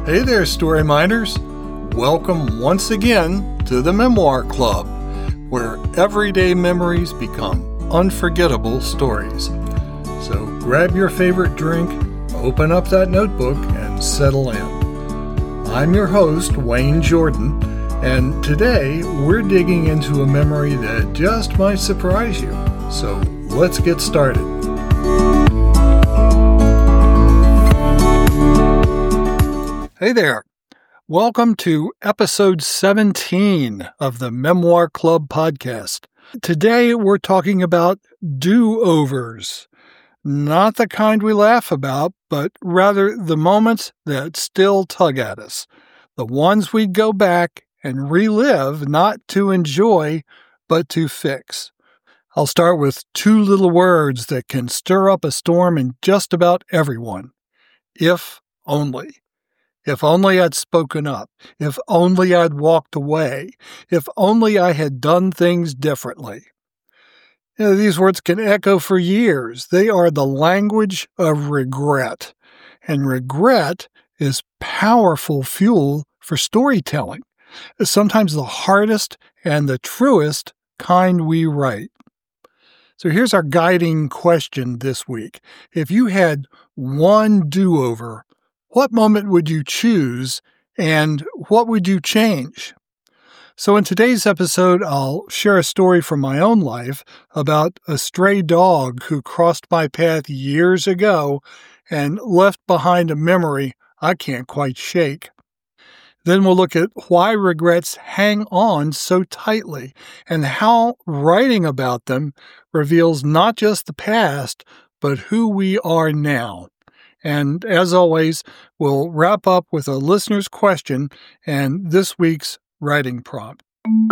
Hey there, Story Minders. Welcome once again to the Memoir Club, where everyday memories become unforgettable stories. So grab your favorite drink, open up that notebook, and settle in. I'm your host, Wayne Jordan, and today we're digging into a memory that just might surprise you. So let's get started. Hey there. Welcome to episode 17 of the Memoir Club podcast. Today we're talking about do-overs. Not the kind we laugh about, but rather the moments that still tug at us. The ones we go back and relive, not to enjoy, but to fix. I'll start with two little words that can stir up a storm in just about everyone. If only. If only I'd spoken up. If only I'd walked away. If only I had done things differently. These words can echo for years. They are the language of regret. And regret is powerful fuel for storytelling. Sometimes the hardest and the truest kind we write. So here's our guiding question this week. If you had one do-over, what moment would you choose, and what would you change? So in today's episode, I'll share a story from my own life about a stray dog who crossed my path years ago and left behind a memory I can't quite shake. Then we'll look at why regrets hang on so tightly and how writing about them reveals not just the past, but who we are now. And as always, we'll wrap up with a listener's question and this week's writing prompt.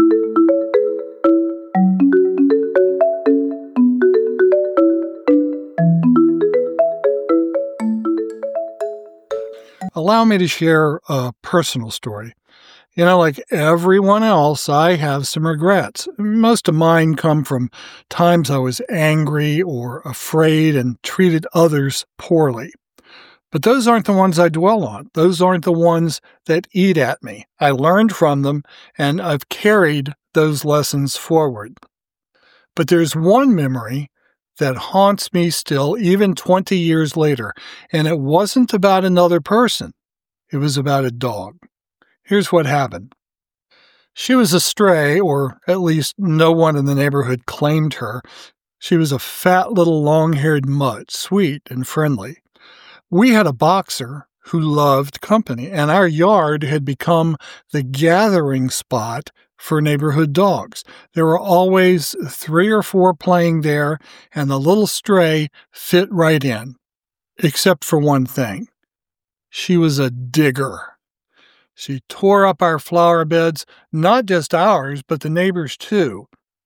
Allow me to share a personal story. Like everyone else, I have some regrets. Most of mine come from times I was angry or afraid and treated others poorly. But those aren't the ones I dwell on. Those aren't the ones that eat at me. I learned from them, and I've carried those lessons forward. But there's one memory that haunts me still, even 20 years later, and it wasn't about another person. It was about a dog. Here's what happened. She was a stray, or at least no one in the neighborhood claimed her. She was a fat little long-haired mutt, sweet and friendly. We had a boxer who loved company, and our yard had become the gathering spot for neighborhood dogs. There were always 3 or 4 playing there, and the little stray fit right in, except for one thing. She was a digger. She tore up our flower beds, not just ours, but the neighbors too.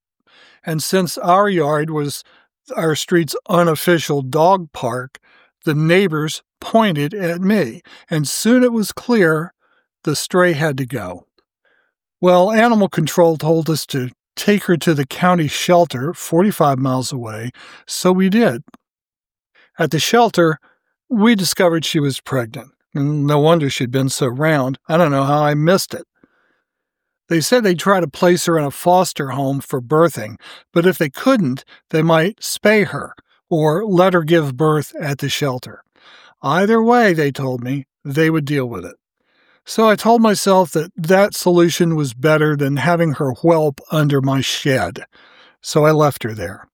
And since our yard was our street's unofficial dog park, the neighbors pointed at me, and soon it was clear the stray had to go. Well, animal control told us to take her to the county shelter 45 miles away, so we did. At the shelter, we discovered she was pregnant. No wonder she'd been so round. I don't know how I missed it. They said they'd try to place her in a foster home for birthing, but if they couldn't, they might spay her or let her give birth at the shelter. Either way, they told me, they would deal with it. So I told myself that solution was better than having her whelp under my shed. So I left her there.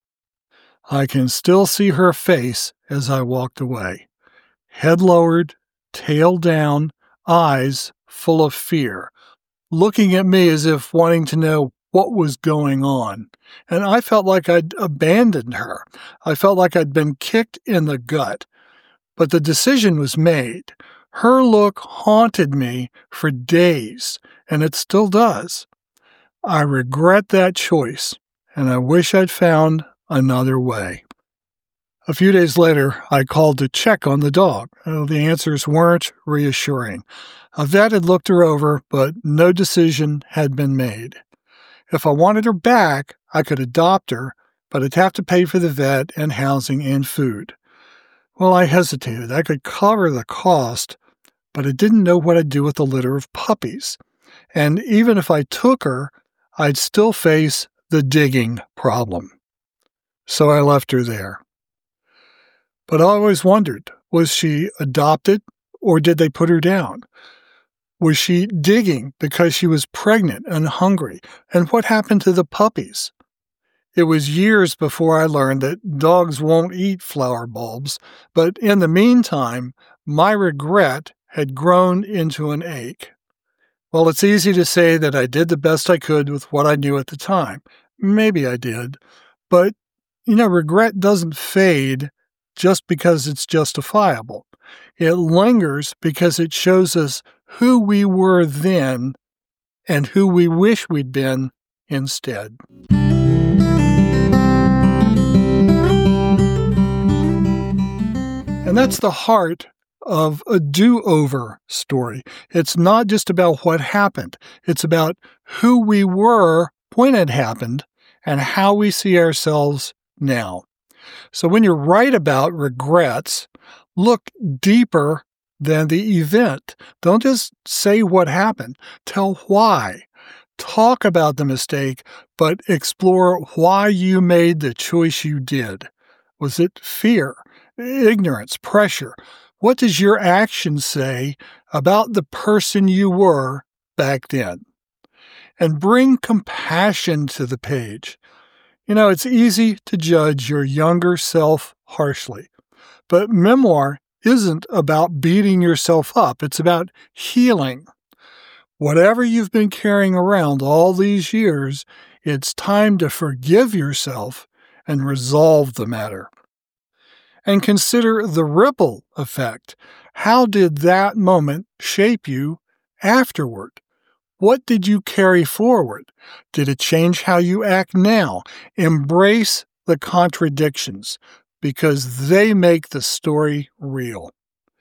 I can still see her face as I walked away. Head lowered, tail down, eyes full of fear, looking at me as if wanting to know what was going on. And I felt like I'd abandoned her. I felt like I'd been kicked in the gut. But the decision was made. Her look haunted me for days, and it still does. I regret that choice, and I wish I'd found another way. A few days later, I called to check on the dog. The answers weren't reassuring. A vet had looked her over, but no decision had been made. If I wanted her back, I could adopt her, but I'd have to pay for the vet and housing and food. Well, I hesitated. I could cover the cost, but I didn't know what I'd do with a litter of puppies. And even if I took her, I'd still face the digging problem. So I left her there. But I always wondered, was she adopted or did they put her down? Was she digging because she was pregnant and hungry? And what happened to the puppies? It was years before I learned that dogs won't eat flower bulbs, but in the meantime, my regret had grown into an ache. Well, it's easy to say that I did the best I could with what I knew at the time. Maybe I did. But, regret doesn't fade just because it's justifiable. It lingers because it shows us who we were then and who we wish we'd been instead. And that's the heart of a do-over story. It's not just about what happened. It's about who we were when it happened and how we see ourselves now. So when you write about regrets, look deeper than the event. Don't just say what happened. Tell why. Talk about the mistake, but explore why you made the choice you did. Was it fear, ignorance, pressure? What does your action say about the person you were back then? And bring compassion to the page. It's easy to judge your younger self harshly, but memoir isn't about beating yourself up. It's about healing. Whatever you've been carrying around all these years, it's time to forgive yourself and resolve the matter. And consider the ripple effect. How did that moment shape you afterward? What did you carry forward? Did it change how you act now? Embrace the contradictions because they make the story real.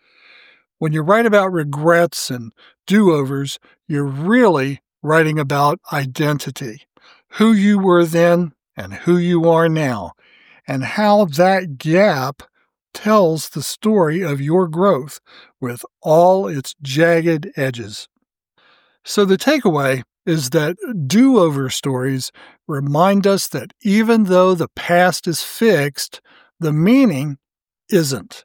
When you write about regrets and do-overs, you're really writing about identity, who you were then and who you are now, and how that gap tells the story of your growth with all its jagged edges. So the takeaway is that do-over stories remind us that even though the past is fixed, the meaning isn't.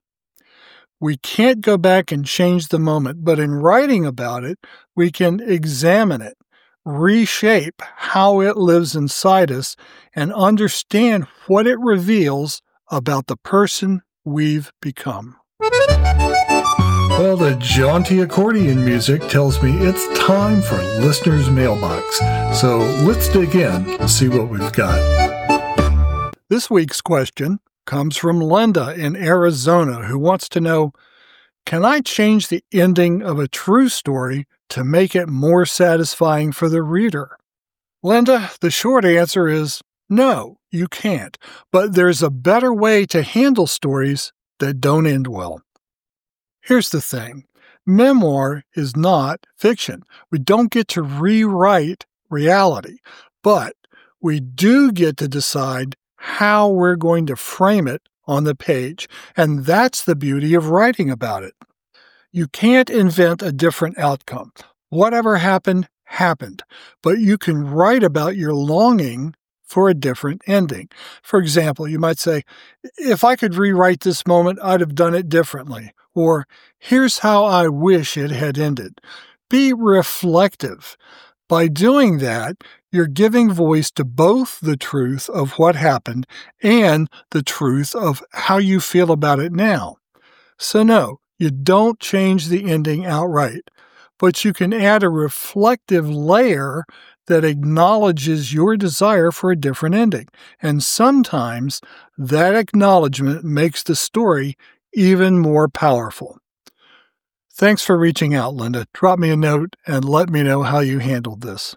We can't go back and change the moment, but in writing about it, we can examine it, reshape how it lives inside us, and understand what it reveals about the person we've become. Well, the jaunty accordion music tells me it's time for Listener's Mailbox. So let's dig in and see what we've got. This week's question comes from Linda in Arizona, who wants to know, can I change the ending of a true story to make it more satisfying for the reader? Linda, the short answer is no, you can't. But there's a better way to handle stories that don't end well. Here's the thing. Memoir is not fiction. We don't get to rewrite reality, but we do get to decide how we're going to frame it on the page, and that's the beauty of writing about it. You can't invent a different outcome. Whatever happened, happened, but you can write about your longing for a different ending. For example, you might say, if I could rewrite this moment, I'd have done it differently. Or, here's how I wish it had ended. Be reflective. By doing that, you're giving voice to both the truth of what happened and the truth of how you feel about it now. So no, you don't change the ending outright, but you can add a reflective layer that acknowledges your desire for a different ending. And sometimes that acknowledgement makes the story even more powerful. Thanks for reaching out, Linda. Drop me a note and let me know how you handled this.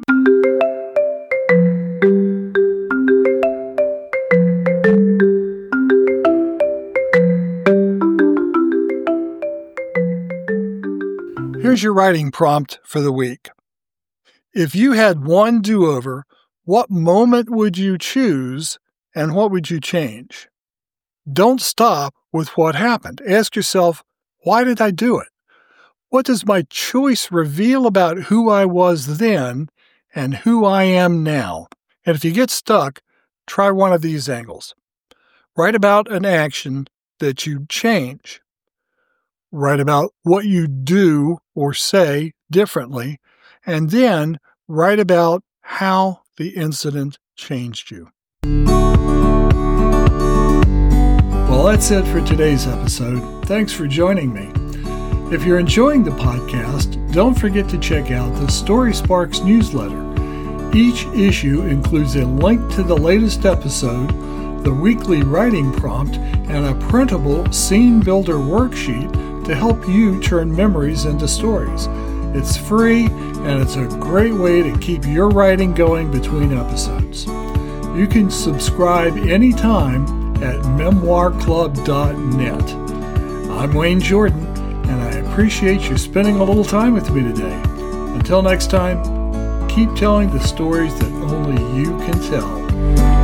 Here's your writing prompt for the week. If you had one do-over, what moment would you choose and what would you change? Don't stop with what happened. Ask yourself, why did I do it? What does my choice reveal about who I was then and who I am now? And if you get stuck, try one of these angles. Write about an action that you change. Write about what you do or say differently, and then write about how the incident changed you. Well, that's it for today's episode. Thanks for joining me. If you're enjoying the podcast, don't forget to check out the Story Sparks newsletter. Each issue includes a link to the latest episode, the weekly writing prompt, and a printable scene builder worksheet to help you turn memories into stories. It's free, and it's a great way to keep your writing going between episodes. You can subscribe anytime at memoirclub.net. I'm Wayne Jordan, and I appreciate you spending a little time with me today. Until next time, keep telling the stories that only you can tell.